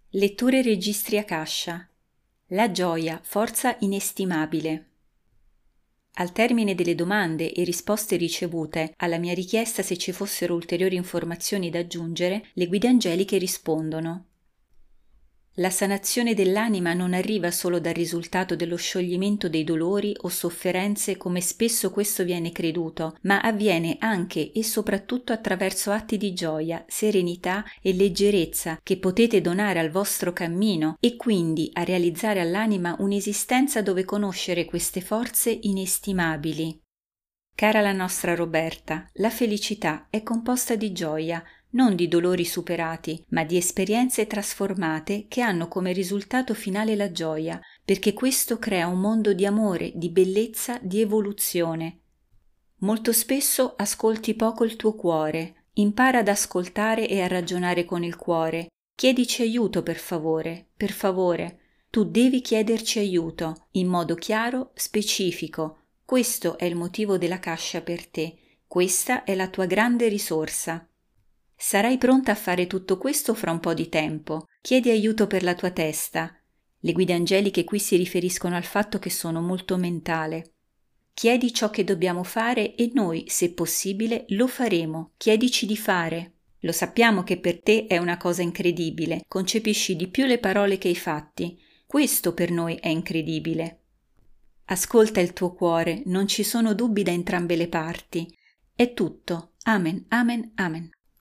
Letture registri Akasha. La gioia, forza inestimabile. Al termine delle domande e risposte ricevute alla mia richiesta se ci fossero ulteriori informazioni da aggiungere, le guide angeliche rispondono: la sanazione dell'anima non arriva solo dal risultato dello scioglimento dei dolori o sofferenze come spesso questo viene creduto, ma avviene anche e soprattutto attraverso atti di gioia, serenità e leggerezza che potete donare al vostro cammino e quindi a realizzare all'anima un'esistenza dove conoscere queste forze inestimabili. Cara la nostra Roberta, la felicità è composta di gioia, non di dolori superati, ma di esperienze trasformate che hanno come risultato finale la gioia, perché questo crea un mondo di amore, di bellezza, di evoluzione. Molto spesso ascolti poco il tuo cuore, impara ad ascoltare e a ragionare con il cuore. Chiedici aiuto per favore, per favore. Tu devi chiederci aiuto, in modo chiaro, specifico. Questo è il motivo della Akasha per te, questa è la tua grande risorsa. Sarai pronta a fare tutto questo fra un po' di tempo. Chiedi aiuto per la tua testa. Le guide angeliche qui si riferiscono al fatto che sono molto mentale. Chiedi ciò che dobbiamo fare e noi, se possibile, lo faremo. Chiedici di fare. Lo sappiamo che per te è una cosa incredibile. Concepisci di più le parole che i fatti. Questo per noi è incredibile. Ascolta il tuo cuore, non ci sono dubbi da entrambe le parti. È tutto. Amen, amen, amen.